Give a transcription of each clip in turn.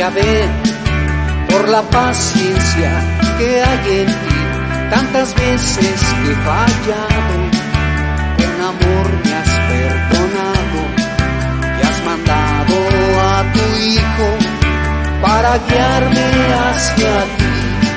Yahvé, por la paciencia que hay en ti. Tantas veces que he fallado, con amor me has perdonado y has mandado a tu Hijo para guiarme hacia ti.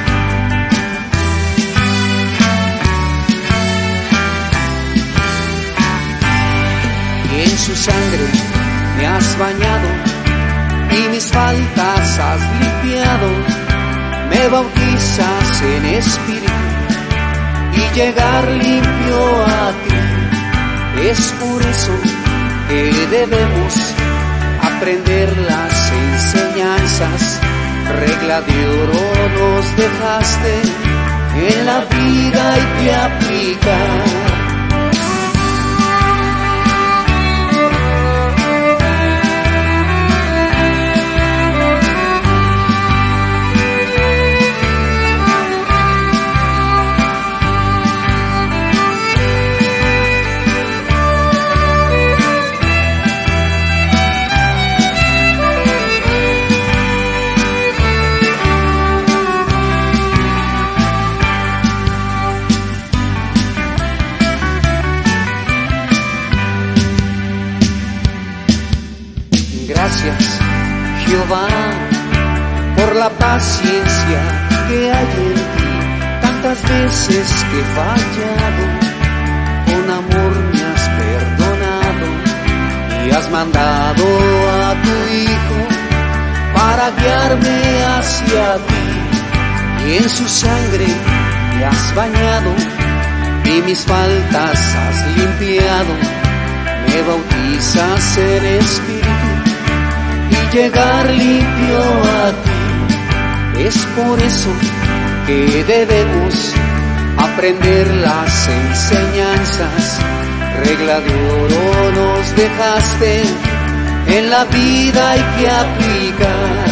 Y en su sangre me has bañado y mis faltas has limpiado. Me bautizas en espíritu y llegar limpio a ti. Es por eso que debemos aprender las enseñanzas. Regla de oro nos dejaste en la vida hay que aplicar. Gracias, Jehová, por la paciencia que hay en ti. Tantas veces que he fallado, con amor me has perdonado y has mandado a tu Hijo para guiarme hacia ti. Y en su sangre me has bañado y mis faltas has limpiado. Me bautizas en espíritu y llegar limpio a ti. Es por eso que debemos aprender las enseñanzas. Regla de oro nos dejaste, en la vida hay que aplicar.